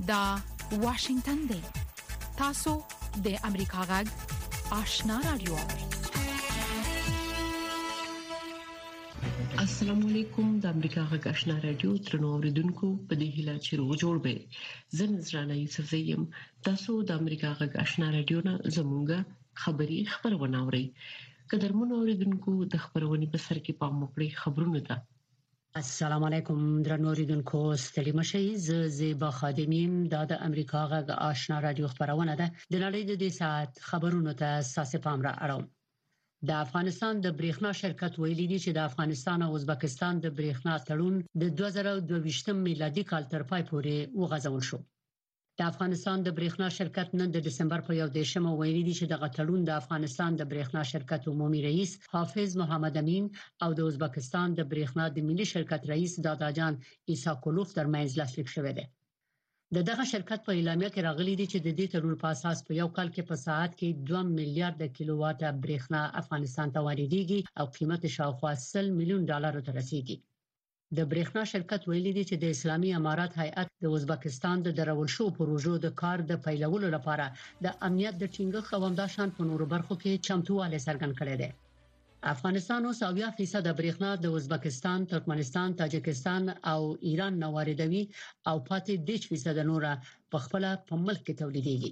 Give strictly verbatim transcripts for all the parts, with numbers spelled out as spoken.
دا واشنگتن دی. تاسو د امریکا غږ آشنا رادیو. السلام علیکم. د امریکا غږ آشنا رادیو ترنو اوریدونکو په دې هیله چې روغ جوړ به زه نذرانه یوسف زیم. تاسو د امریکا غږ آشنا رادیو نه زموږه خبری خبرونه اورئ. قدرمن اوریدونکو د خبرونې په سر کې پام وکړئ خبرونه ده. السلام علیکم درنو اوریدونکو، ستړي مشئ. زه زیبا خادمیم. دا د امریکا غږ آشنا رادیو خبرونه ده. د نړۍ د دې ساعت خبرونو ته اساسي پام را اړوم. د افغانستان د برېښنا شرکت ویلي دی چې د افغانستان او ازبکستان د برېښنا تړون د دوه زره دوه ویشت میلادي کال تر پای پورې وغځول شو. د افغانستان د برېښنا شرکت نن د دسمبر په یو دیشمه ویلي دی چې د غټړون د افغانستان د برېښنا شرکت عمومي رئیس حافظ محمد امین او د ازبکستان د برېښنا د ملي شرکت رئیس داداجان ایساکولوف ترمنځ لاسلیک شوی دی. د دغه شرکت په اعلامیه کې راغلي دی چې د دې تړون په اساس په یو کال کې په ساعت کې دوه میلیارډ کیلووات برېښنا افغانستان ته واردېږي او قیمت شاوخوا سل میلیون ډالر ته رسیدي. د برېښنا شرکت ویلي دی چې د اسلامي امارات هیئت د ازبکستان د درول شو پروژو د کار د پیلولو لپاره د امنیت د ټینګښت او همداشان په نورو برخو کې چمتووالی څرګند کړی دی. افغانستان اوس اویا فیصد برېښنا د ازبکستان، ترکمنستان، تاجکستان او ایران نه واردوي او پاتې دیش فیصد نوره په خپل په ملک کې تولیدېږي.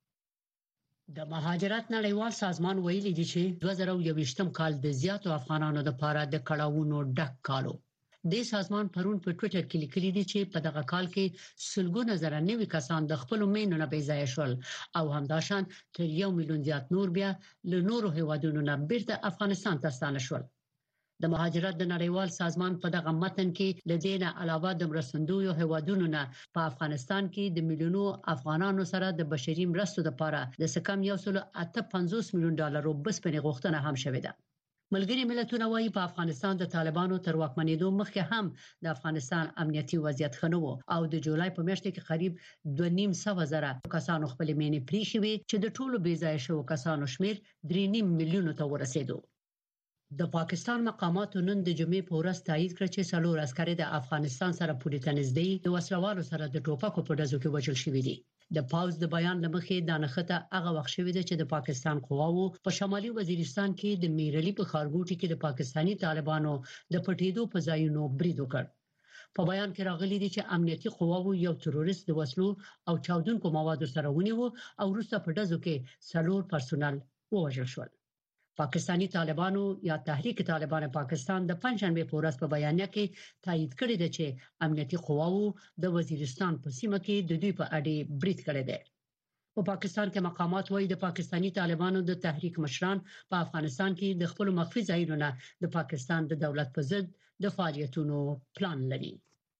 د مهاجرت نړیوال سازمان ویلي دی چې دوه زره یوویشتم کال د زیاتو افغانانو لپاره د کړهوونو ډک کالو. د سازمان پرون په ټوئیټر کې لیکلي دي چې په دغه کال کې سلګونه زره نوي کسان د خپل مینو نه بیځای شول او همداشان تر یو میلیون زیات نور بیا له نورو هیوادونو نه بیرته افغانستان ته ستانه شول. د مهاجرت د نړیوال سازمان په دغه متن کې د دینه علاوه د مرستندویو هیوادونو نه په افغانستان کې د میلیونو افغانانو سره د بشري مرستو لپاره د سکم یو سل اته پنځوس میلیون ډالر بسپنې غوښتنه هم شوې ده. ملګری ملتونه وايي په افغانستان د طالبانو تر واکمنېدو مخکې هم د افغانستان امنیتي وضعیت ښه نه و او د جولای په میاشت کې قریب دوه نیم سوه زره کسانو خپل مینې پریښې وي چې د ټولو بې ځای شو کسانو شمیر درې نیم میلیون ته ورسېدو. د پاکستان مقاماتو نن د جمعې په ورځ تایید کړ چې څلور عسکر د افغانستان سره پورې تنځدې د وسلوالو سره د ټوپکو په ډزو کې وژل شوي دي. د پاوز د بیان لمخې د نخته هغه وخت شوې ده چې د پاکستان قواوو په شمالي وزیرستان کې د میرلی په خارګوټي کې د پاکستانی طالبانو د پټېدو په ځایونو برید وکړ. په بیان کې راغلي دي چې امنیتي قواوو یو تروریست د وسلو او چاودونکو موادو سره ونیو او وروسته په ډزو کې څلور پرسونل ووژل شول. پاکستانی طالبانو یا تحریک طالبان پاکستان د پنځشنبه په ورځ په بیانیه کې تایید کړی دی چې امنیتي قواوو د وزیرستان په سیمه کې د دوی په اړه برید کړی دی. په پاکستان کې مقامات وايي د پاکستانی طالبانو د تحریک مشران په افغانستان کې د خپل مخفي ځایونو نه د پاکستان د دولت په ضد د فعالیتونو پلان لري.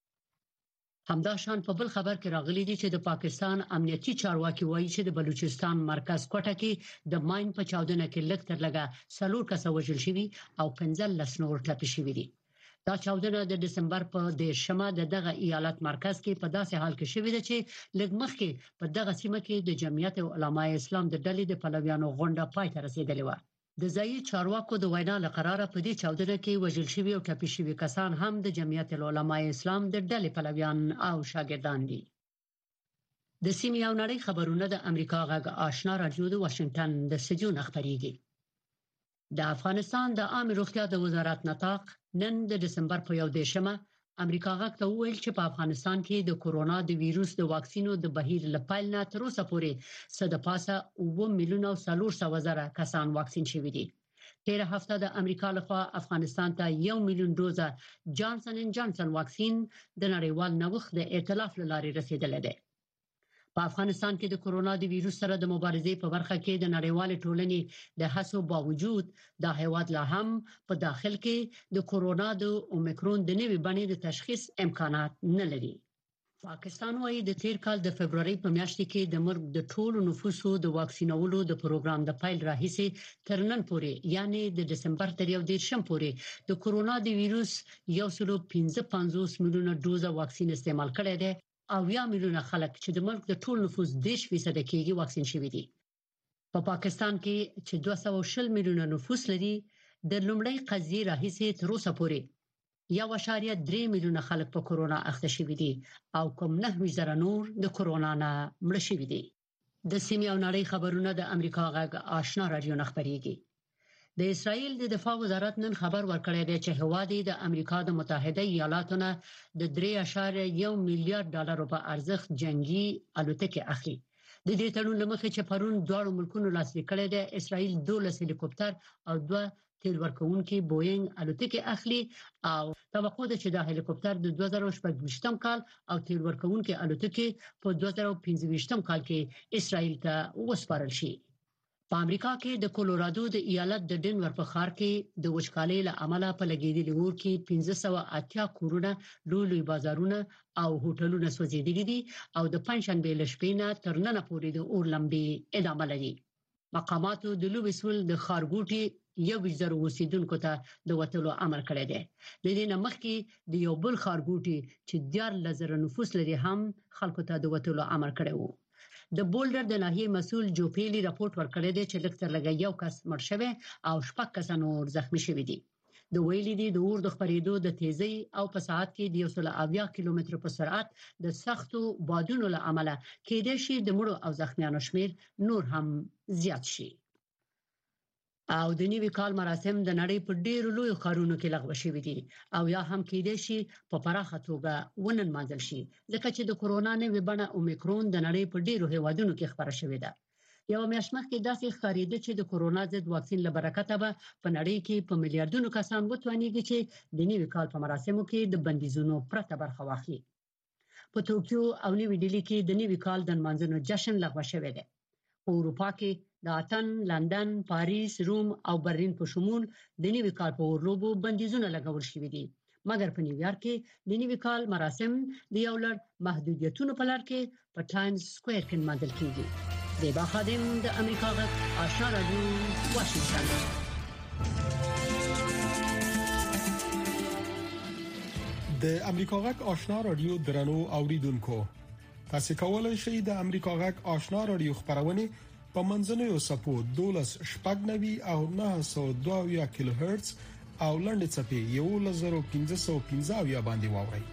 همداشان په بل خبر کې راغلي دي چې د پاکستان امنیتي چارواکي وایي چې د بلوچستان مرکز کوټه کې د ماین په چاودنه کې لږ تر لږه څلور کسه وژل شوي او پنځلس نور ټپي شوي دي. دا چاودنه د دسمبر په دیرشمه د دغه ایالت مرکز کې په داسې حال کې شوې ده چې لږ مخکې په دغه سیمه کې د جمعیت علماء اسلام د ډلې د پلویانو غونډه پای ته رسیدلې و. د ځایي چارواکو د وینا لقراره په دې چاودنه کې وژل شوي او ټپي شوي کسان هم د جمعیت علماء اسلام د ډلې پلویان او شاګردان دي. د سیمې او نړۍ خبرونه د امریکا غږ آشنا رادیو د واشنگټن د استودیو خبريږي. د افغانستان د عامه روغتیا د وزارت نطاق نن د دسمبر په یو دیشمه امریکا غږ ته وویل چې په افغانستان کې د کورونا د وایروس د واکسینو د بهیر لپاره نه تر اوسه پورې صد پاسه اوه میلیون او څلور سوه زره کسان واکسین شوي دي. تیر هفته د امریکا لخوا افغانستان ته یو میلیون دوزه جانسن اینڈ جانسن واکسین د نړیوال نوښت د ائتلاف لارې رسیدلې ده. په افغانستان کې د کورونا د وایروس سره د مبارزې په برخه کې د نړیوال ټولنې د هڅو باوجود د هیواد لا هم په داخل کې د کورونا د اومیکرون د نوې بڼې د تشخیص امکانات نه لري. پاکستان وايي د تیر کال د فبرवरी په میاشت کې د مرګ د ټولو نفوسو د واکسینولو د پروګرام د فایل راهیسي تر نن پورې یعنی د دسمبر تر یو دیرشم پورې د کورونا د وایروس یو سل پنځه پنځوس میلیونه ډوزه واکسین استعمال کړی دی او یا میلیونه خلک چې د ملک د ټول نفوس دیش فیصد کېږي واکسین شوي دي. په پا پاکستان کې چې دوه سوه او شل میلیونه نفوس لري د لومړی قضیې راهیسي تر اوسه پورې یو اشاریه درې میلیونه خلک په کورونا اخته شوي دي او کوم نه زره نور د کورونا نه مړ شوي دي. د سیمې او نړۍ خبرونه د امریکا غږ آشنا رادیو نه خبريږي. د اسرائیل د دفاع وزارت نن خبر ورکړی دی چې هواد د امریکا د متحده ایالاتو نه د درې اعشاریه یو میلیارډ ډالر په ارزښت جنگي الوتکې اخلي. د دې تړون لمخې چې پرون دواړو ملکونو لاسلیک کړی دی، اسرائیل دولس هلیکوپټر او دوه تیل ورکوونکي بوئنګ الوتکې اخلي او توقع ده چې دا هلیکوپټر د دوه زره شپږ کال او تیل ورکوونکي الوتکې په دوه زره پنځه کال کې اسرائیل ته وسپارل شي. په امریکا کې د کولورادو د ایالت د ډنور په ښار کې د وچکالۍ له امله په لګیدلي اور کې پنځه سوه اتیا کورونه، لوی لوی بازارونه او هوټلونه سوځېدلي دي او د پنځشنبې له شپې نه تر نن پورې د اور لمبې ادامه لري. مقاماتو د لویسول د خارګوټي یو وزر اوسیدونکو ته د وټلو امر کړی دی. د دې نه مخکې د یو بل خارګوټي چې دیار لزر نفوس لري هم خلکو ته د وټلو امر کړی وو. د بولډر د ناحیې مسول جو پیلی راپورټ ورکړی دی چې لکتر لګا یو کس مړ شوی او شپږ کس نور زخمی شوی دي. د ویلي دي د اور د خپرېدو د تیزی او په ساعت کې د یو سل اویا کیلومتر په سرعت د سختو بادونو له امله کېدای شي د مړو او زخمیانو شمیر نور هم زیات شي. او د نیوي کال مراسم د نړۍ په ډیرو لوی ښارونو کې لغوه شوي دي او یا هم کېدای شي په پراخه توګه وننمانځل شي ځکه چې د کورونا نوې بڼه اومیکرون د نړۍ په ډیرو هیوادونو کې خبره شوې ده. یو میاشت مخکې داسې ښکارېده چې د کورونا ضد واکسین له برکته به په نړۍ کې په میلیارډونو کسان وتوانیږي چې د نیوي کال په مراسمو کې د بندیزونو پرته برخه واخلي. په توکیو او نیوي ډیلي کې د نیوي کال د نمانځنو جشن لغوه شوی دی. په اروپا کې د اتن، لندن، پاریس، روم او برلین په شمول د نیوي کال په اورلوبو بندیزونه لګول شوي دي. مګر په نیویارک کې د نیوي کال مراسم د یو لړ محدودیتونو په لړ کې په ټایم سکوير کې نمانځل کیږي. د باخادم د امریکا غږ آشنا رادیو واشنگټن. د امریکا غږ آشنا رادیو درنو اوریدونکو، تاسو کولای شئ د امریکا غږ آشنا رادیو خبرونه په منځنوي سپو دولس شپږ نوي او نه سوه دوه کیلو هرتز او لنډ چپی یو لزر پنځه سوه پنځه باندې واورئ.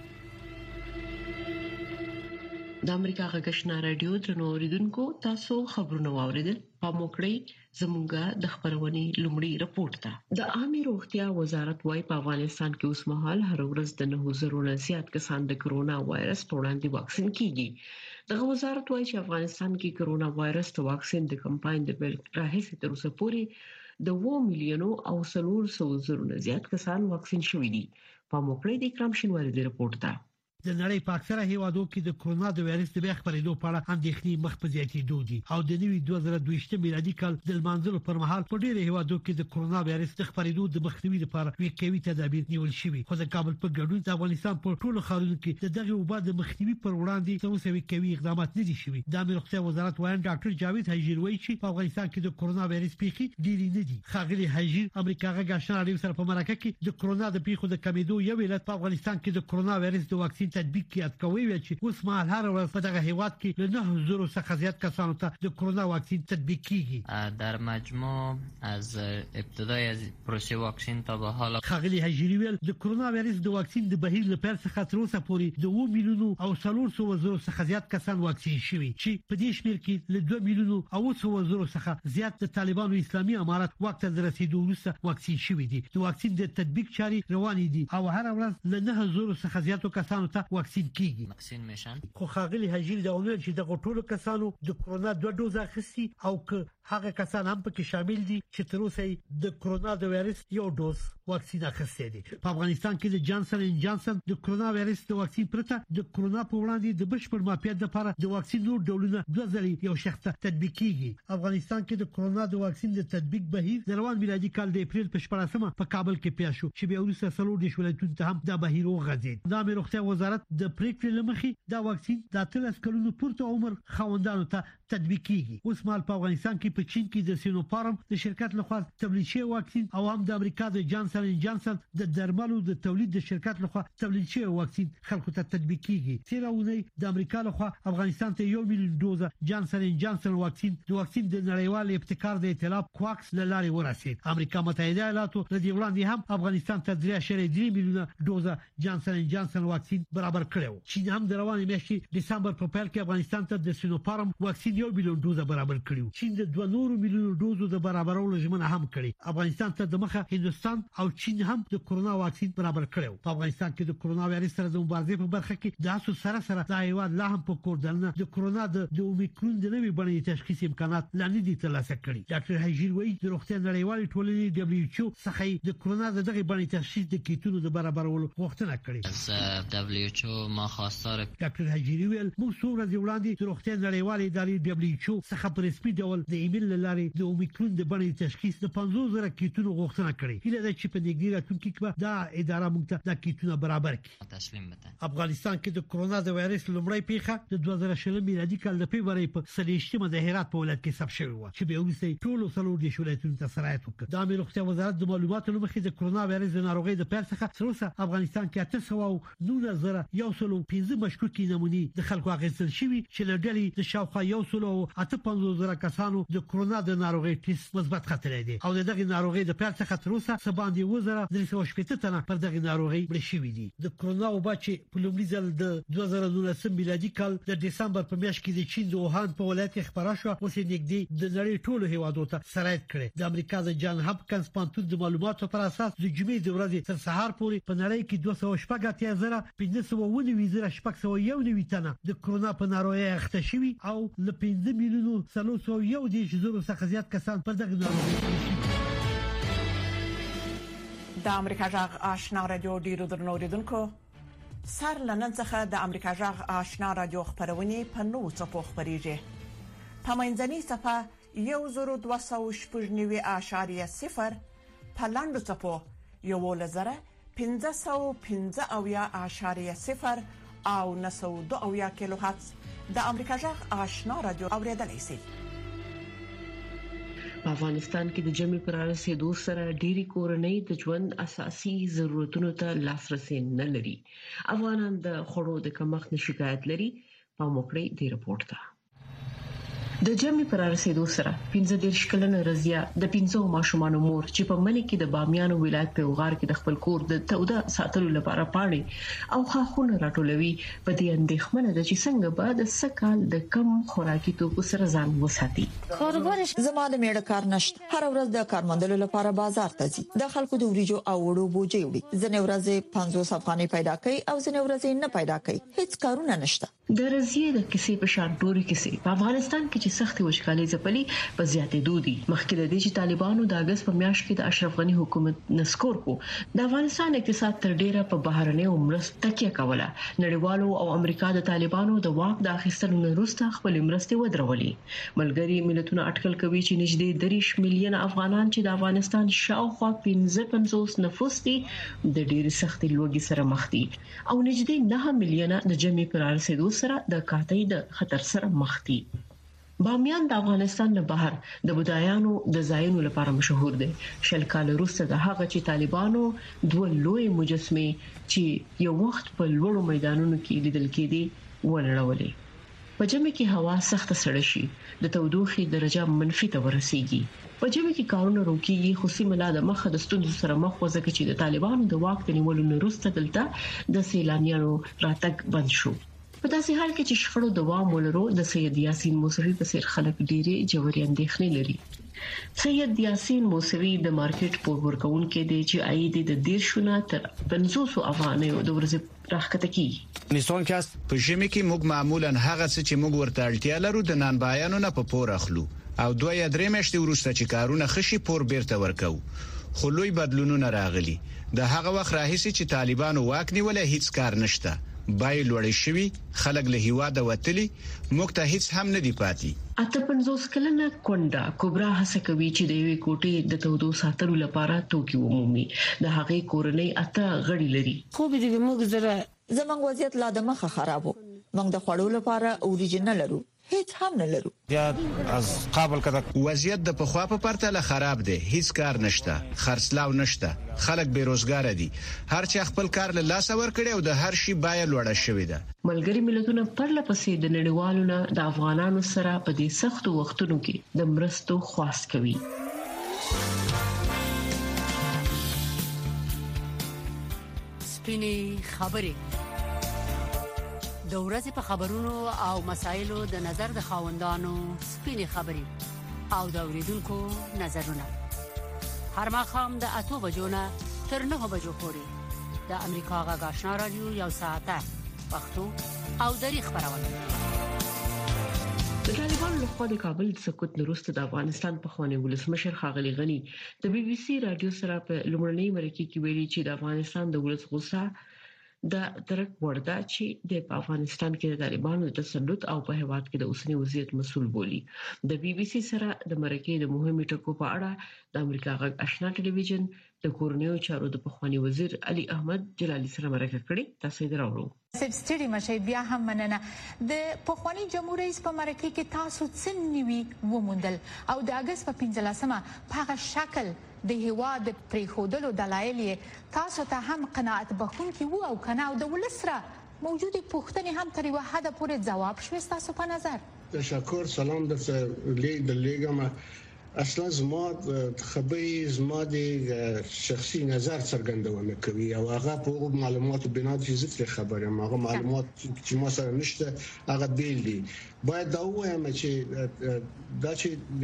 د امریکا غږ آشنا رادیو درنو اوریدونکو، تاسو خبرونه واوریدل. په موکړی زموږه د خبرونې لومړی رپورت ده. د عامه روغتیا وزارت وايي په افغانستان کې اوس مهال هر ورځ د نه زره نه زیات کسان د کرونا وایرس په وړاندې واکسین کیږي. دغه وزارت وايي چې افغانستان کې کرونا وایرس ته واکسین د کمپاین د پیل راهیسې تر اوسه پورې د اووه میلیونو او څلور سوه زره نه زیات کسان واکسین شوي دي. په موکړی د اکرام شینواری د رپورت ده. د نړۍ په اکثره هیوادو کې د کرونا د وایرس د بیا خپرېدو په اړه اندېښنې مخ په زیاتېدو دي او د نوي دوه زره دوه میلادي کال د لمانځلو پر مهال په ډېرو هیوادو کې د کرونا وایرس د خپرېدو د مخنیوي لپاره وقایوي تدابیر نیول شوي. خو د کابل په ګډون د افغانستان په ټولو ښارونو کې د دغه وبا د مخنیوي پر وړاندې څه وقایوي اقدامات نه دي شوي. د امیر روغتیا وزارت وایي ډاکټر جاوید حجیر وایي چې په افغانستان کې د کرونا وایرس پیښې ډېرې نه دي. ښاغلي حجیر امریکا غږ آشنا رادیو سره په مرکه کې د کرونا د پیښو د کمیدو یو علت په افغانستان کې د کرونا وایرس د واکسین تطبیق کې وی چې اوس مهال هر ورځ په دغه هیواد کې له نه زره څخه زیات کسانو ته د کرونا واکسین تطبیق کیږي. در مجموع از ابتدای از پروسه واکسین تا به حال خاغلی هجریویل د کرونا وایرس د واکسین د بهیر لپاره څخه تر اوسه پورې د اووه میلیونو او څلور سوه زره څخه زیات کسان واکسین شوي چې په دې شمیر کې له دوه میلیونو او سوه زره څخه زیات د طالبانو اسلامي امارت وخت ته رسیدو وروسته واکسین شوي دي. د واکسین د تطبیق چاري روانې دي او هر ورځ له نه زره څخه زیاتو کسانو ته واکسین کیږي. واکسین میشن. خو خاغلی حجیر دا ویل چې د ټولو کسانو د کرونا دوه دوز اخیستي او که هغه کسان هم پکې شامل دي چې تر اوسه د کرونا د وایرس یو ډوز واکسین اخیستی دي. په افغانستان کې د جانسن ان جانسن د کرونا وایرس د واکسین پرته د کرونا په وړاندې د بشپړ معافیت لپاره د واکسین نور ډولونه دوه ځلې یو شخص ته تطبیق کیږي. افغانستان کې د کرونا د واکسین د تطبیق بهیر د روان میلادي کال د اپریل په شپږمه په کابل کې پیښ شو چې بیا وروسته څلور دیش ولایتونو ته هم دا بهیر وغځید. د امیر روغتیا وزارت وزارت د پریکړې لمخې دا واکسین د اتلس کلونو پورته عمر خاوندانو ته تطبیق کیږي. اوس مال په افغانستان کې په چین کې د سینوفارم د شرکت لخوا تولید شوی واکسین او هم د امریکا د جانسن اینډ جانسن د درملو د تولید د شرکت لخوا تولید شوی واکسین خلکو ته تطبیق کیږي. تیراونی د امریکا لخوا افغانستان ته یو میلیون دوزه جانسن اینډ جانسن واکسین د واکسین د نړیوال ابتکار د ائتلاف کوکس له لارې ورسید. امریکا متحده ایالاتو د دې وړاندې هم افغانستان ته درې اعشاریه درې میلیونه دوزه جانسن اینډ جانسن واکسین برابر کړو. چین هم د روانې میاشتې دسمبر په پیل کې افغانستان ته د سینوفارم واکسین یو میلیون دوزه برابر کړو. چین د دوه نور میلیون دوزو د برابرولو ژمنه هم کړې. افغانستان ته د مخه هندستان او چین هم د کورونا واکسین برابر کړو. په افغانستان کې د کورونا وایرس سره د مبارزې په برخه کې د اسو سره سره د ایواد لا هم په کوردلنه د کورونا د اومیکرون د نوې بڼې تشخیص امکانات لاندې دي ترلاسه کړي. ډاکټر هاجیر وایي د روغتیا نړیوالې ټولنې دبليو ایچ او څخه د کورونا د دغه بڼې تشخیص د کیټونو د برابرولو غوښتنه کړې. از دبليو ایچ او ما خواستار ډاکټر هاجیر ویل موږ څو ورځې وړاندې د روغتیا نړیوالې ادارې دبليو ایچ او څخه په رسمي ډول د ایمیل لارې د اومیکرون د بڼې تشخیص د پنځوس زره کیټونو غوښتنه کړې. هیله ده چې په نږدې راتلونکي کې دا اداره موږ ته د کیټونو برابر کړي. تسلیم بده. افغانستان کې د کورونا د وایرس لومړی پیښه د دوه زره شل میلادي کال د فبراير په سلیشتمه د هرات په ولایت کې ثبت شوې و چې به وروسته ټول څلور د ولایتونو ته سرایت وکړ. د امیر روغتیا وزارت د معلوماتو لمخې د کورونا وایرس د ناروغۍ د پیل څخه تر اوسه افغانستان کې اته سوه نولس زره یو سل او پنځه مشکوکي نمونې د خلکو اخیستل شوي چې له ډلې د شاوخوا یو سل او اته پنځوس زره کسانو د کورونا د ناروغۍ ټیسټ مثبت خطرې دي او دغه ناروغۍ د پیل څخه تر اوسه سباندې وزره درې سوه شپږ تنه پر دغه ناروغۍ مړ شوي دي. د کورونا وبا چې په لومړي ځل د دوه زره نولس میلادي کال د دسمبر په میاشت کې د چین د ووهان په ولایت کې خبره شو اوس نږدې د نړۍ ټولو هیوادو ته سرایت کړي. د امریکا د جان هاپکینز پانتون د معلوماتو پر اساس د جمعې د ورځې تر سهار پورې په نړۍ کې دوه سوه شپږ اتیا زره پنځه سوه و نوي زره شپږ سوه یو نوي تنه د کورونا په ناروغۍ اخته شوي او له پنځه میلیونو څلور سوه یو دېرش زره څخه زیات کسان پر دغه ناروغۍ. د امریکا جغ آشنا رادیو ډیرو درنو اوریدونکو سر لنن څخه د امریکا جغ آشنا رادیو خبرونه په نو څپو خبريږي. په منځني صفه یو زرو دوه سوه شپږ نوي اعشاریه صفر په لاندو څپو یو لزره پنځه سوه پنځه اویا اعشاریه صفر او نه سوه دوه اویا کیلو هرتز د امریکا جغ آشنا رادیو اوریدلای شئ. په افغانستان کې د جمعې پر رسیدو سره ډېری کورنۍ د ژوند اساسي ضرورتونو ته لاسرسي نه لري. افغانان د خوړو د کمښت نه شکایت لري. په موکړې دی رپورت ته د جمعې پر رسیدو سره پنځه دیرش کلنه رضیا د پنځو ماشومانو مور چې په منی کې د بامیانو ولایت په وغار کې د خپل کور د توده ساتلو لپاره پاڼې او خاخونه راټولوي په دې اندېښمنه ده چې څنګه به د سکهال د کم خوراکي توکو سره ځان وساتي. کاروبارش زما د میړه کار نشته. هر ورځ د کارمندلو لپاره بازار ته ځي. د خلکو د وریجو او وړو بوجي وړي. ځنې ورځې پنځوس افغانۍ پیدا کوي او ځنې ورځې نه پیدا کوي. هیڅ کارونه نشته. د رضیا د کیسې په شان ټوري کیسې په افغانستان کې سختي وشکالي ځپلي په زیاتې دودي. مخکې د دې چې طالبانو د اگست په میاشت کې د اشرف غنی حکومت نسکور کو د افغانستان اقتصاد تر ډیره په بهرنیو مرستو تکیه کوله. نړیوالو او امریکا د طالبانو د واک د اخیستلو وروسته خپل مرستې ودرولې. ملګري ملتونه اټکل کوي چې نږدې دریش میلیون افغانان چې د افغانستان شاوخوا پنځه پنځوس نفوس دي د ډېر سخت لوږې سره مخ دي او نږدې نه میلیون د جمعې پر رسیدو سره د کاټۍ د خطر سره مخ دي. بامیان د افغانستان نه بهر د بودایانو د ځایونو لپاره مشهور دي. شل کال وروسته د هغه چې طالبانو دوه لوی مجسمه چې یو وخت په لوړو میدانونو کې لیدل کېدي ونړولې. په جمع کې هوا سخت سړه شي د تودوخې درجه منفي ته ورسیږي. په جمع کې کارونه روکيږي خو سیمه د مخه د ستونزو سره مخ وځي چې د طالبانو د واک د نیولو وروسته دلته د سیلانیانو راتګ بند شو. په داسې حال کې چې شخړو دوام ولرو د سید یاسین موسوی په څیر خلک ډېری جوړي اندېښنې لري. سید یاسین موسوی د مارکیټ پور ورکون کې دی چې عاید د دیرشونه تر پنځوس افغانیو د ورځې راخته کیږي. نيستون کاست په ژمي کې موږ معمولا هغه څه چې موږ ورته اړتیا لرو د نن بیانونه په پور اخلو او دوه یا درې میاشتې وروسته چې کارونه خشي پور بیرته ورکو. خو لوی بدلونونه راغلي. د هغه وخت راهیسي چې طالبانو واک نیولې هیڅ کار نشته. بای لوړې شوی خلک له هیواده وتلي موږ ته هیڅ هم نه دی پاتې. اته پنځوس کلنه کونډه کبرا هڅه کوي چې د یوې کوټې د تودو ساتلو لپاره توکي ومومي. د هغې کورنۍ اته غړي لري. خو به دې موږ زره زمونږ وضعیت لا د مخه خرابو. موږ د خوړو لپاره اوریجنل لرو، هیڅ هم نه لرو. از قابل کده وضعیت د پخوا په پرتله خراب دی، هیڅ کار نشته، خرڅلاو نشته، خلک بیروزګار دي، هر چا خپل کار له لاس ور کړی او د هر شي بیه لوړه شوې ده. ملګری ملتونه پرله پسې د نړیوالو نه د افغانانو سره په دې سختو وختونو کې د مرستو خواست کوي. سپینې خبرې د ورځې په خبرونو او مسایلو د نظر د خاوندانو سپینې خبرې او د اوریدونکو نظرونه هر ماښام د اتو بجو نه تر نهو بجو پورې د امریکا غږ آشنا رادیو یو ساعته پښتو او دری خبرونه. د طالبانو لخوا د کابل د سقوط وروسته د افغانستان په خواني ولسمشر ښاغلي غني د بي بي سي رادیو سره په لومړنۍ مرکه کې ویلي چې د افغانستان د ولس غوسه د درک ورده چې د افغانستان کې د طالبانو د تسلط او په هواد کې د اوسنی وضعیت مسول بولی. د بي بي سي سره د مرکه د مهمه ټکو په اړه د امریکا غږ آشنا ټلویزیون د کورنیو چارو د پخوانی وزیر علي احمد جلالي سره مرکه کړې. تاسو یې دراوړو. سبسټری مشه بیا هم مننه. د پخوانی جمهور رئیس په مرکه کې تاسو څه نیوي وموندل او د اگست په پنځلسمه په هغه شکل د هواد پریخودلو دلایل تاسو ته هم قناعت بخښونکي وو او کنه او د ولسره موجوده پوښتنې هم تر یوه حد پورې ځواب شوي تاسو په نظر؟ تشکر. سلام درته لیږم. اصلا زما خبرې زما د شخصي نظر څرګندونه کوي او هغه په معلوماتو بنا د فزیک خبره یم. هغه معلومات چې ما سره نشته هغه بیل دي. باید دا وایم چې دا چې د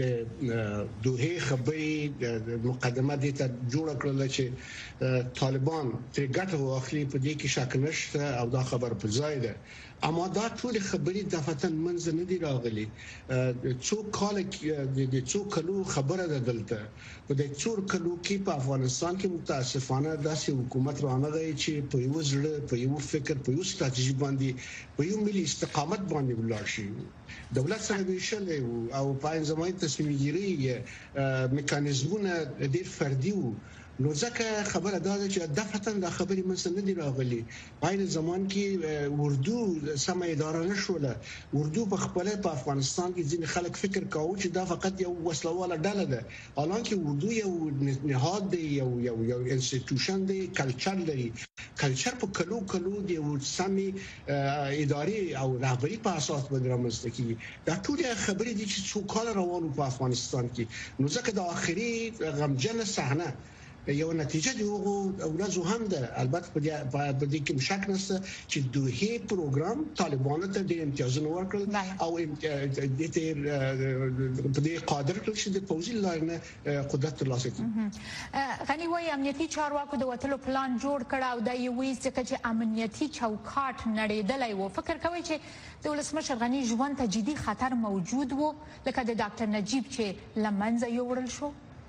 دوه خبرې د مقدمه دي ته جوړ کړل چې طالبان تر ګټه واخلي په دې کې شک نشته او دا خبر په ځای ده. اما دا ټول خبرې د فتن منځ نه دی راغلي. څو کال د څو کلو خبره ده دلته په دې څو کلو کې په افغانستان کې متاسفانه داسې حکومت رانغی چې په یو ځړ په یو فکر په یو ستراتیژي باندې په یو ملي استقامت باندې ولاړ شي. دولت سره ویشل او په انځمای تصمیم گیری میکانیزمونه ډېر فردي وو. نو ځکه خبره دا ده چې د فتن د خبرې منځ نه دی راغلي. په این زمان کې اردو سم اداره نشوله. اردو په خپل په افغانستان کې ځینې خلک فکر کاوه چې دا فقط یو وسلواله ډله ده، حالانکه اردو یو نهاد دی، یو یو یو انسټیټیوشن دی، کلچر لري. کلچر په کلو کلو دی او سمي اداري او رهبری په اساس باندې رامنځته کیږي. دا ټول خبرې دي چې څو کال روانو په افغانستان کې. نو ځکه د اخري غمجن صحنه یو نتیجه دی او ورځو هم ده. البته په دې کې مشک نشته چې دوه پروګرام طالبانو ته د امتیازونو ورکړل او د دې په دې قادر کړل چې د پوزي لاینه قدرت ترلاسه کړي. غني وایي امنیتي چارواکو د وټلو پلان جوړ کړ او د یو ویس چې امنیتي چوکاټ نړیدلای وو. فکر کوي چې د ولسمشر غني ژوند ته جدي خطر موجود وو لکه د ډاکټر نجیب چې لمنځه یوړل شو؟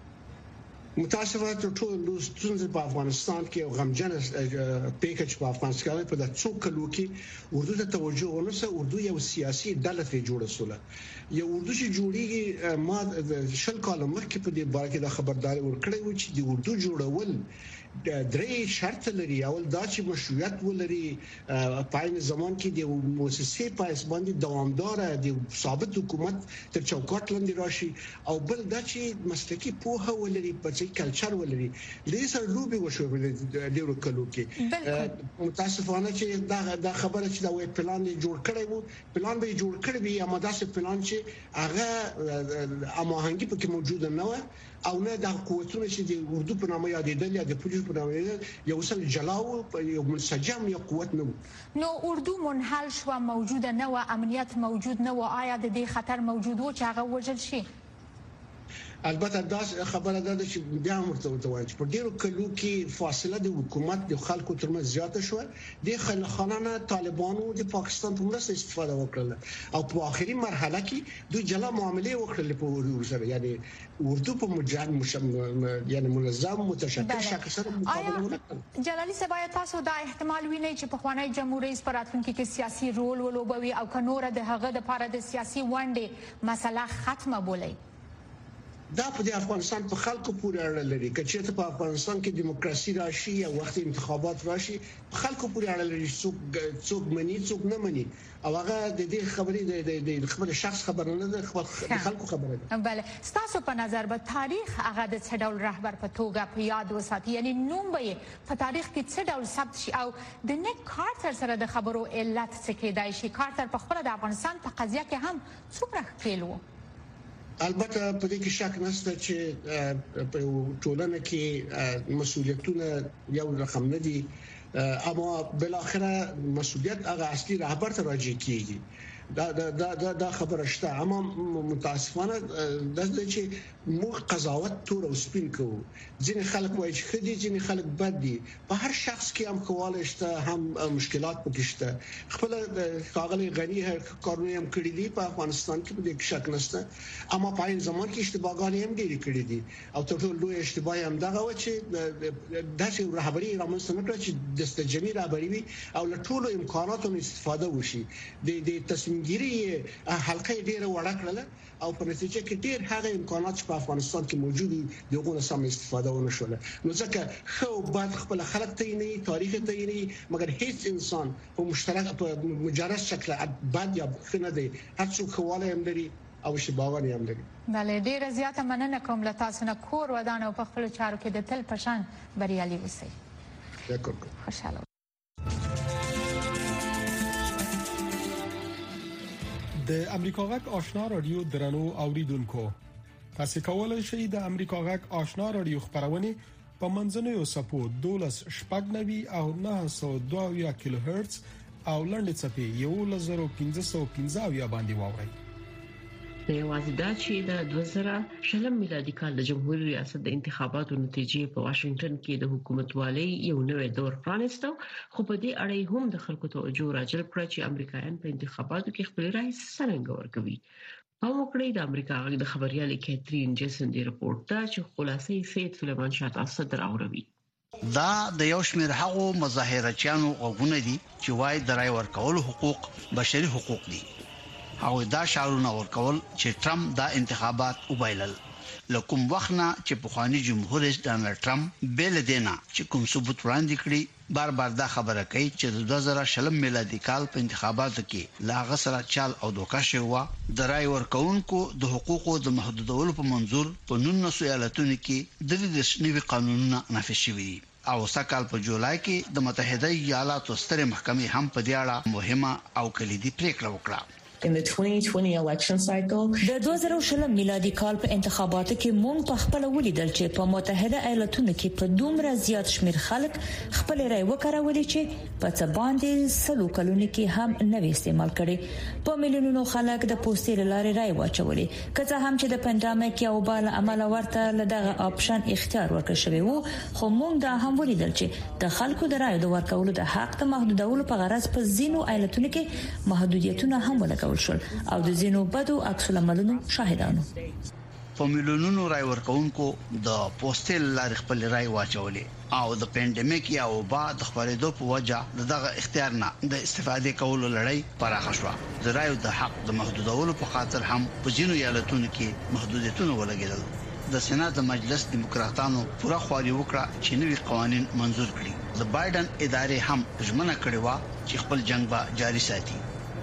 متاسفانه ټول ستونزې په افغانستان کې او غمجن پیکج په افغانستان کې په د څو کلو کې اردو ته توجه ونسه. اردو یو سیاسي ډله ته جوړه سوله. یو اردو چې جوړیږي ما شل کال مخکې په دې باره کې د خبرداري ورکړې و چې د اردو جوړول درې شرط لري. اول دا چې مشروعیت ولري، په عین زمان کې د مؤسسې په اساس باندې دوامدار د ثابت حکومت تر چوکاټ لاندې راشي، او بل دا چې مسلکي پوهه ولري، په چې کلچر ولري. لې سره لوبي وشو په ډیرو کلو کې. متاسفانه چې دا د خبره چې دا وې پلان جوړ کړی وو، پلان به جوړ کړی وي، اما دا څه پلان چې هغه اماهنګي پکې موجوده نه و او نه د قوتونو چې د اردو په نامه یادېدل یا د پولیس په نامه یادېدل یو څل جلاو یو منسجم یو قوت نه. نو اردو منحل شو، موجوده نه و، امنیت موجود نه و. آیا د دې خطر موجود و چې هغه وژل شي؟ البته دا خبره ده چې بیا هم ورته وایي چې په ډیرو کلو کې فاصله د حکومت د خلکو ترمنځ زیاته شو. د خلخانانه طالبانو د پاکستان په مرسته استفاده وکړه او په آخري مرحله کې دوی جلا معاملې وکړلې په اردو سره، یعنی اردو په مجرد مشم یعنی منظم متشکل شکل سره مقابله وکړه. جلالي صاحب، تاسو دا احتمال وینئ چې په خوانی جمهور رئیس پر راتلونکي کې سیاسي رول ولوبوي او کنور د هغه د لپاره د سیاسي ونډې مسله ختمه بولي؟ دا په افغانستان په خلکو پورې اړه لري. کچې ته په افغانستان کې دیموکراسي راشي یا وخت انتخابات راشي په خلکو پورې اړه لري. څوک څوک مني څوک نه مني او هغه د دې خبرې د خپل شخص خبره نه ده، خپل خلکو خبره ده. بله، ستاسو په نظر به تاریخ هغه د څه ډول رهبر په توګه په یاد وساتي، یعنی نوم به په تاریخ کې څه ډول ثبت شي او د نیک کارټر سره د خبرو علت څه کېدای شي؟ کارټر په خپل د افغانستان په قضیه کې هم څومره ښکېل و؟ البته په دې کې شک نشته چې په ټولنه کې مسؤلیتونه یو رقم نه دي، اما بل اخره مسؤلیت هغه اصلي رهبر ته راځي کیږي. دا دا دا دا خبره شته، اما متاسفانه د دې چې موږ قضاوت تور او سپین کوو. ځینې خلک وایي چې خدي، ځینې خلک بد دي. په هر شخص کې هم کواله شته، هم مشکلات پکې شته. خپل کاغلی غنی کارونه هم کړی دي په افغانستان کې، په دې شک نشته، اما په این زمان کې اشتباهات هم ډېری کړی دي او تر ټولو لوی اشتباه هم دغه و چې داسې رهبري رامنځته نه کړه چې دستجمي رهبري وي او له ټولو امکاناتو استفاده وشي. د دې تصمیم ګیری حلقه ډیره وړه کړله او په نتیجه کې ډیر هغه امکانات چې په افغانستان کې موجود دي دغه سم استفاده ونه شوله. نو ځکه خو بعد خپل خلک ته نه تاریخ ته نه، مګر هیڅ انسان په مشترک په مجرد شکل بعد یا خنه دی هر څوک خواله هم لري او شباغان هم لري. بله، ډیره زیاته مننه کوم له تاسو نه. کور ودان او په خپل چارو کې د تل پشان بریالي اوسئ. شکر. خوشاله. د امریکا غږ آشنا رادیو درنو اوریدونکو، تاسو کولای شئ د امریکا غږ آشنا رادیو خبرونه په منځنوي سپو دولس شپږ نوي او نه سوه دوه کیلو هرتز او لنډ چپی یو لزر پنځه سوه پنځه باندې واورئ. د یوازې دا چې د دوه زره شلم میلادي کال د جمهوریت ریاست د انتخاباتو نتیجې په واشنگټن کې د حکومتوالۍ یو نوې دور پرانیستو، خو په دې اړه هم د خلکو توجه راجلب کړ چې امریکایان په انتخاباتو کې خپل رائے څنګه ورکوي. په وکړې د امریکا د خبريالې کیترین جیسن دی رپورت دا چې خلاصې سید سلیمان شاه تاسو دراوروي. دا د یو شمېر هغو مظاهرچیانو غوونه دي چې وايي د رائے ورکول حقوق بشري حقوق دي. او دا شعارونه ورکول چې ټرمپ دا انتخابات وبایلل. لکه وختنا چې پخوانی جمهور رئیس ډانلډ ټرمپ بیل دینا چې کوم ثبوت وړاندې کړي بار بار دا خبره کوي چې د دوه زره شلم میلادي کال په انتخاباتو کې لا غسر چال او دوکا شوه. د رائے ورکونکو د حقوقو د محدودولو په منظور په نولس ایالتونو کې د دې نوي قانونونه نافذ شوي دي او سکهال په جولای کې د متحده ایالاتو ستره محکمې هم په دې اړه مهمه او کلیدي پریکړه وکړه. In the twenty twenty election cycle د دوه زره شلم میلادي کال په انتخاباتو کې مونږ په خپل ولیدل چې په متحده ایالاتونو کې په دومره زیات شمیر خلک خپل رائے وکړولې چې په څه باندې سلو کلونو کې هم نوې استعمال کړي. په میلیونونو خلک د پوسټر لارې رائے واچولې، کله هم چې د پاندیمیک یو بل عمل ورته لدغه آپشن اختیار ورکړ شوی وو، خو مونږ دا هم ولیدل چې د خلکو د رائے د ورکولو د حق د محدودولو په غرض په ځینو ایالتونو کې محدودیتونه هم ولګول شول او د زینو بدو عکس العملونو شاهدانو. په میلیونونو رائے ورکوونکو د پوسټل لارې خپل رائے واچولې او د پاندیمیک یا وبا د خبرېدو په وجه دغه اختیار نه د استفادې کولو لړۍ پراخه شوه. د رائے د حق د محدودولو په خاطر هم په ځینو ایالتونو کې محدودیتونه ولګېدل. د سېنات مجلس دیموکراتانو پوره خواري وکړه چې نوي قوانين منزور کړي. د بایدن ادارې هم ژمنه کړې و چې خپل جنگ به جاري ساتي.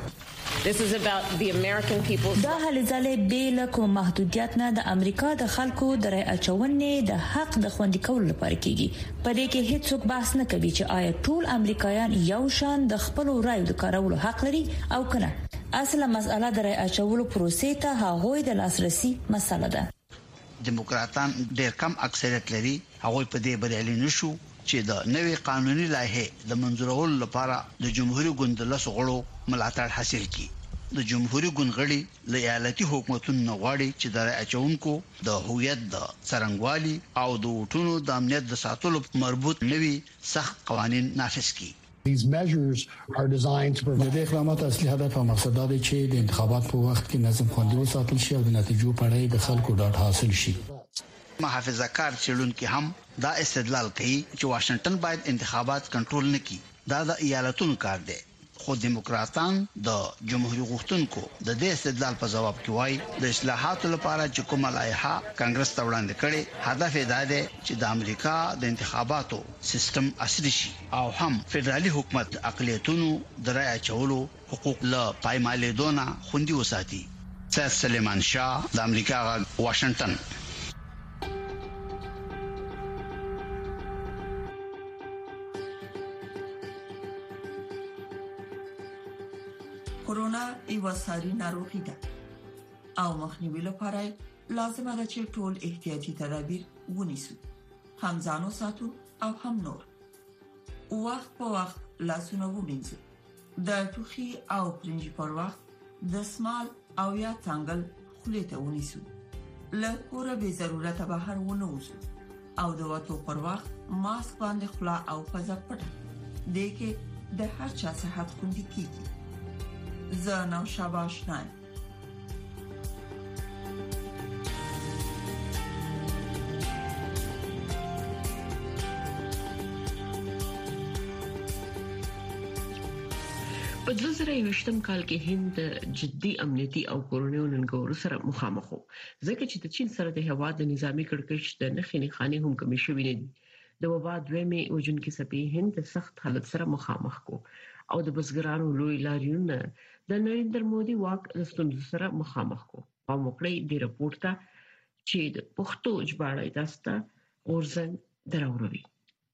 This is about the American people. دا هلې ځلې بیل کوم محدودیت نه د امریکا د خلکو د رائے اچونې د حق د خوندي کولو لپاره کیږي. په دې کې هیڅوک بحث نه کوي چې آیا ټول امریکایان یو شان د خپل رائے د کارولو حق لري او کنه. اصله مسأله د رائے اچولو پروسې ته هغوی د لاسرسي مسله ده. دیموکراتان ډېر کم اکثریت لري، هغوی په دې بریالي نشو چې د نوې قانوني لایحه د منظورولو لپاره د جمهوریت ګوند له غړو ملاتړ حاصل کړي. د جمهوریت ګوند غړي له ایالتي حکومتونو غواړي چې د اچونکو د هویت د څرنګوالي او د وټونو د امنیت د ساتلو مربوط نوي سخت قوانين نافذ کړي. These measures are designed to prevent د اقدامات اصلي هدف او مقصد دا دی چې د انتخابات په وخت کې نظم خوندي وساتل شي او د نتیجو په اړه د خلکو ډاډ حاصل شي. محافظه کار چلونکي هم دا استدلال کوي چې واشنگټن باید انتخابات کنټرول نکړي. دا د ایالتونو کار دی، خو دیموکراتان د جمهوریت غوښتونکو د دې استدلال په جواب کې وایي د اصلاحاتو لپاره چې کومه لایحه کانګرس ته وړاندې کړي هدف یې دا دی چې د امریکا د انتخاباتو سیستم عصري شي او هم فدرالي حکومت اقلیتونو د رای اچولو حقوق له پایمالې دونه خوندي وساتي. سید سلیمان شاه د امریکا غږ واشنگټن. کورونا یو ساري ناروغي ده او مخنیوي لپاره لازمه ده چې ټول احتیاطي تدابیر ونیسو، هم ځانو ساتو او هم نور. وخت په وخت لاسونه ومینځو، د ټوخي او پرنجي پر وخت د سمال او یا څنګل خولې ته ونیسو، له کوره به ضرورت بهر ونه وځو او د وټو پر وخت ماسک باندې خلا او پزه پټه دې کې د هر چا صحت خوندي کیږي. زه نو شاباش نه په دوه زره یوویشتم کال کې هند جدي امنیتي او کورونیو ننګورو سره مخامخ وو، ځکه چې د چین سره د هوا د نظامی کړکېچ د نخښې نښانې هم کمی شوې نه دي. د وبا دویمه وجونکي سپي هند سخت حالت سره مخامخ کو او د بزګرانو لوی لاریون د نریندر مودي واک د ستونزو سره مخامخ کو. په موکړې د رپورت ته چې د پښتو ژباړې داسته اورزن دراوروي.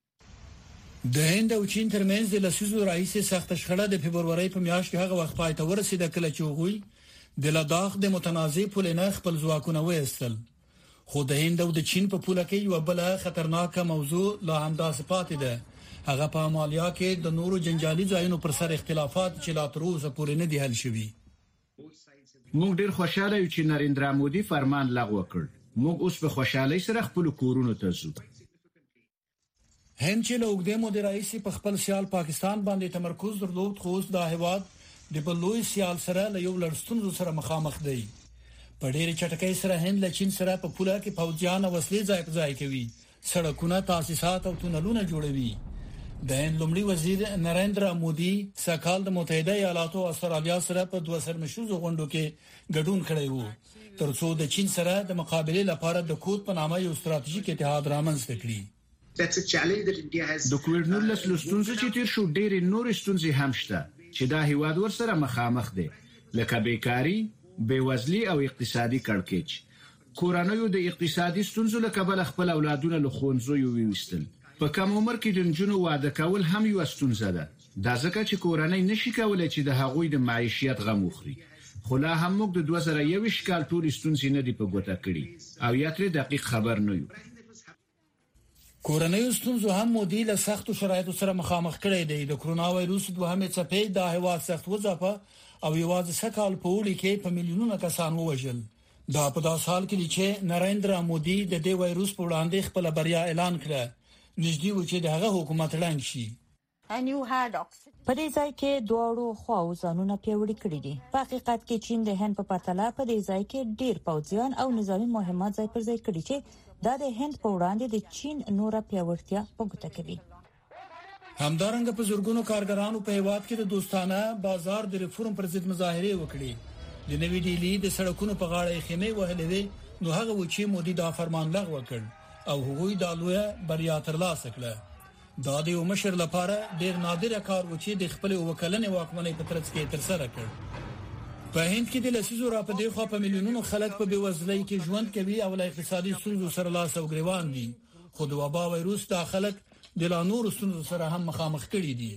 د هند او چین ترمنځ د لسیزو راهیسې سخت شخړه د فبرवरी په میاشت کې هغه وخت پای ته ورسېده کله چې هغوی د لداخ د متنازع پولې نه خپل ځواکونه وایستل. خو د هند او د چین په پوله کې یو بل خطرناک موضوع لا هم داسې پاتې ده. هغه په مالیا کې د نورو جنجالي ځایونو پر سر اختلافات چې لا تر اوسه پورې نه دي حل شوي. موږ ډیر خوشاله یو چې نریندر مودي فرمان لغوه کړ. موږ اوس په خوشحالۍ سره خپل کورونو ته ځو. هند چې له اوږدې مودې راهیسې په خپل سیال پاکستان باندې تمرکز درلود، خو اوس دا هیواد د بلوي سیال سره له یو لړستونزو سره مخامخ دی. په ډېر چټکۍ سره هند له چین سره په پوله کې فوجیان او وسلې ځای په ځای کوي، سړکونه، تاسیسات او تونلونه جوړوي. د هند لومړي وزیر نریندر مودي سکهال د متحده ایالاتو او استرالیا سره په دوه سرمشوزو غونډو کې ګډون کړی وو ترڅو د چین سره د مقابله لپاره د کود په نامه یو ستراتیژیک اتحاد رامنځته کړي. د کووډ نولس لستونزې چې تیر شو ډېرې نور ستونزې هم شته چې دا هیواد ورسره مخامخ دي، لکه بیکاری، بیوزلي او اقتصادي کړکېچ. کورانیو د اقتصادي ستونزو له کبله خپل اولادونه له ښوونځیو ویستل. په کم عمر کې د نجونو واده کول هم یو ستونزه ده. دا ځکه چې کورنۍ نشي کولای چې د هغوی د معیشت غم وخوري. خو لا هم موږ د دوه زره یوویشت کال ټول ستونزې نه دي په ګوته کړي او یا ترې دقیق خبر نه یو. کورنۍ ستونزو هم مودي له سختو شرایطو سره مخامخ کړي دي. د کرونا وایروس دوهمه څپې د هوا سخت وځپه او یوازې سکهال په وړي کې په میلیونونو کسان ووژل. دا په داس حال کې چې نریندر مودي د دې وایروس په وړاندې خپل بریا اعلان کړه، نږدې و چې دغه حکومت لاندې شي. په دې ځای کې دواړو خواو ځانونه پیوړي کړی دي. په حقیقت کې چین د هند په پرتله په دې ځای کې ډیر پوځیان او نظامی مهمات ځای پر ځای کړی چې دا د هند په وړاندې د چین نوره پیاوړتیا په ګوته کوي. همدارنګه په زورګونو کارګرانو په هیواد کې د دوستانه بازار د ریفورم پر ضد مظاهره وکړي. د نوې ډیلی د سړکونو په غاړه خیمه وهلې، نو هغه و چې مودي دا فرمان لغوه کړ او هغوی د لوی بریا ترلاسه کړه. دا د یو مشر لپاره ډیر نادر کار و چې د خپل وکلنې واکمنۍ په ترڅ کې تر سره کړ. په هند کې د لسیزو را په دغه په میلیونونو خلک په بیوزلۍ کې ژوند کوي او له اقتصادي ستونزو سره لاس او ګریوان دي. خو د وبا وایروس د خلک د لا نور ستونزو سره هم مخامخ کړي دي.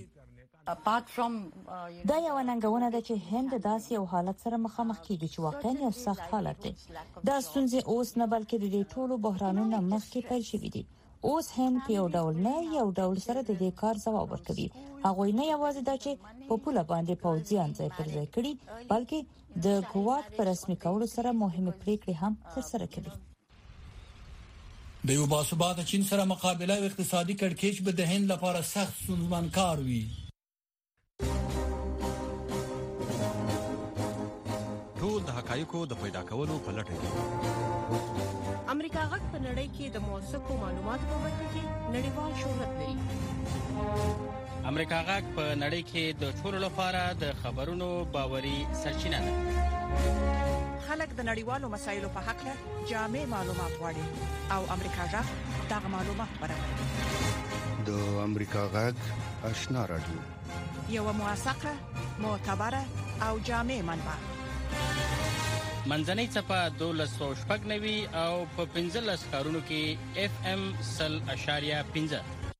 دا یو ننګونه ده چې هند داسې یو حالت سره مخامخ کیږي چې واقعا یو سخت حالت دی. دا ستونزې اوس نه بلکې د دې ټولو بحرانونو مخکې پیل شوې دي. اوس هند په یو ډول نه یو ډول سره د دې کار ځواب ورکوي. هغه نه یوازې دا چې په پوله باندې پوځیان ځای پر ځای کړي، بلکې د ګواټ پر رسمي کولو سره مهمه پریکړې هم ترسره کوي. د یو باثباته چین سره مقابله او اقتصادي کړکېچ به د هند لپاره سخت ستونزمن کار وي. ټول د حقایقو د پیدا کولو په لټه کې امریکا غږ په نړۍ کې د موثقو معلوماتو په برخه کې نړیوال شهرت لري. امریکا غږ په نړۍ کې د ټولو لپاره د خبرونو باوري سرچینه ده. خلک د نړیوالو مسایلو په اړه جامع معلومات غواړي او امریکا غږ دغه معلومات برابروي. د امریکا غږ آشنا رادیو یو موثقه، معتبره او جامع منبع. منځنۍ صفه دولس سوه شپږ نوي او په پنځلس ښارونو کې اف ام سل اشاریه پنځه.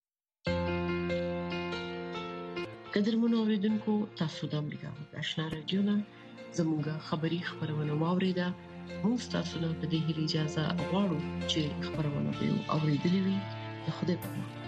قدرمنو اوریدونکو، تاسو د امریکا غږ آشنا رادیو نه زموږه خبری خبرونه واوریده. موږ تاسو ته په دې اجازه غواړو چې خبرونه به اوریدلې وي. خدای په امان.